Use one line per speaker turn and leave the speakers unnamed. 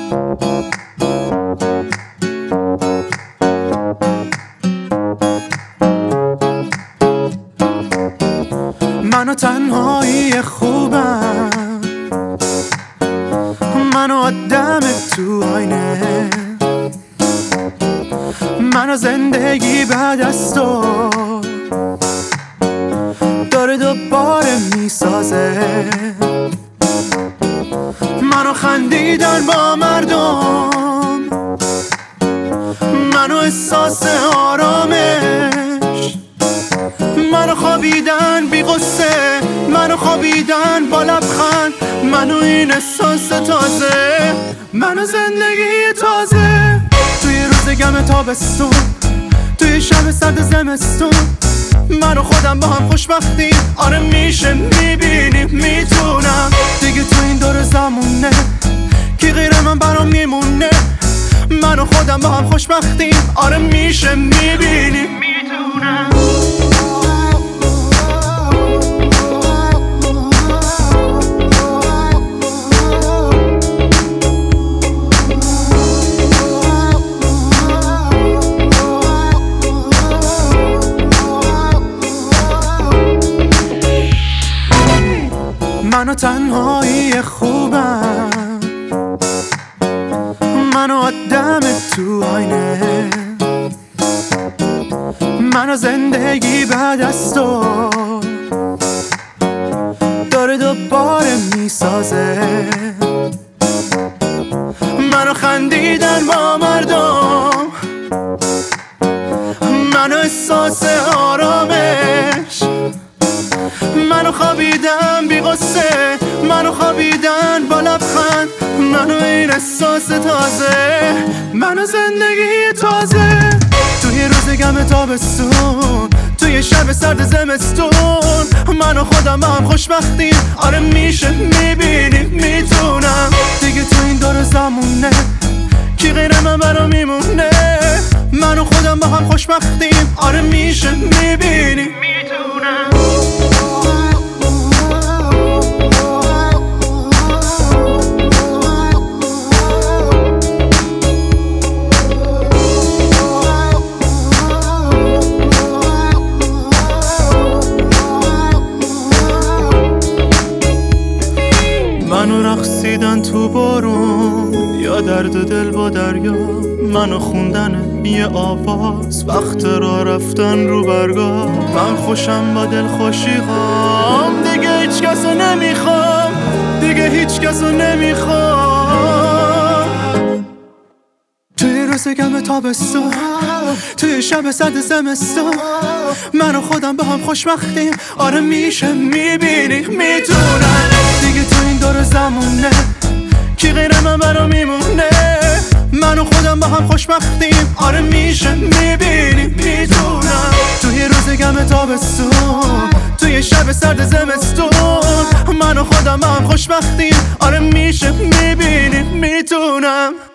منو تنهایی خوبم، منو آدم تو آینه، منو زندگی بعد از تو داره دوباره میسازه. منو خندیدن با مردم، منو احساس آرامش، منو خوابیدن بی غصه، منو خوابیدن با لبخند، منو این احساس تازه، منو زندگی تازه. توی روز گم تابستون، توی شب سرد زمستون، من و خودم با هم خوشبختیم. آره میشه، میبینیم، میتونم دیگه تو این دور زمونه کی غیر من برام میمونه. من و خودم با هم خوشبختیم. آره میشه، میبینیم، میتونم. منو تنهایی خوبم، منو آدم تو آینه، منو زندگی بعد از تو داره دوباره میسازه. منو خندیدن با مردم، منو احساس آرامش، منو خوابیدن بی غصه، منو خوابیدن با لبخند، منو این احساس تازه، منو زندگی تازه. توی روز گم تابستون، توی شب سرد زمستون، من و خودم با هم خوشبختیم. آره میشه، میبینیم، میتونم دیگه تو این دور زمونه کی غیر من برام میمونه. من و خودم با هم خوشبختیم. آره میشه، میبینیم، میتونم. منو رقصیدن تو بارون یا درد دل با دریا، منو خوندن یه آواز وقت را رفتن رو برگاه. من خوشم با دل خوشی‌هام، دیگه هیچ کسو نمیخوام، دیگه هیچ کسو نمیخوام. توی روز گم تابستون، توی شب سرد زمستون، من و خودم با هم خوشبختیم. آره میشه، میبینی، میتونم دیگه تو این دور زمونه کی غیر من برام میمونه. من و خودم با هم خوشبختیم. آره میشه، میبینی، میتونم توی روز گم تابستون، توی شب سرد زمستون، من و خودم با هم خوشبختیم. آره میشه، میبینی، میتونم.